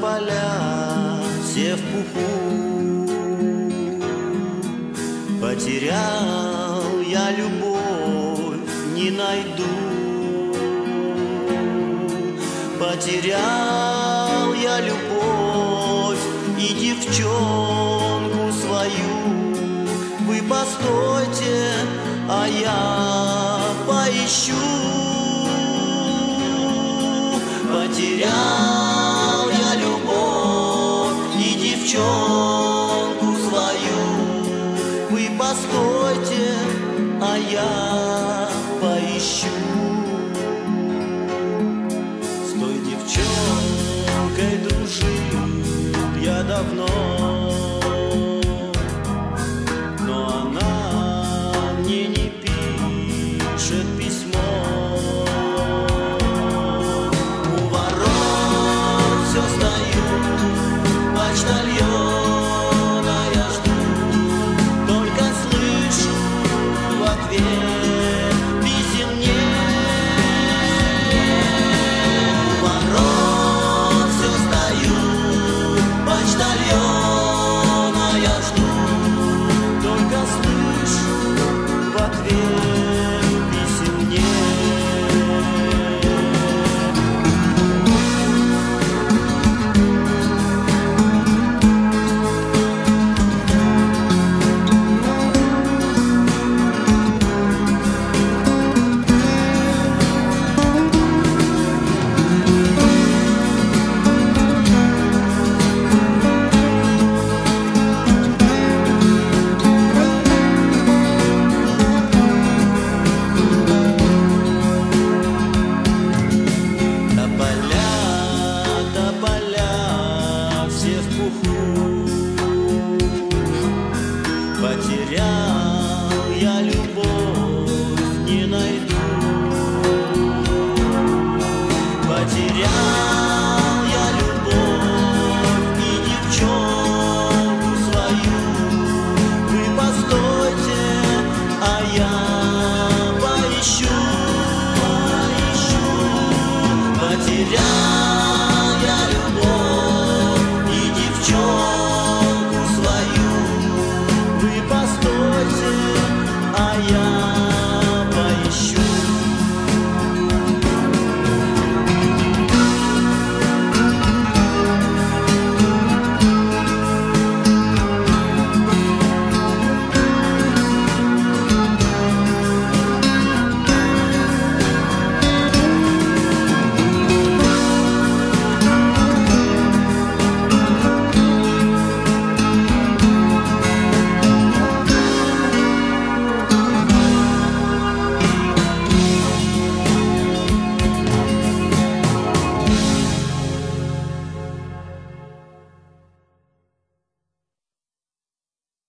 тополя все в пуху. Потерял я любовь, не найду. Потерял я любовь и девчонку свою. Вы постойте, а я поищу. Потерял я любовь и девчонку свою. Вы постойте, а я поищу. С той девчонкой дружил я давно, но она мне не пишет письмо. У ворот все стою, почтальона я жду, только слышу в ответ писем нет. У ворот все стою, почтальона я жду, только слышу в ответ писем нет. Потерял я любовь, не найду. Потерял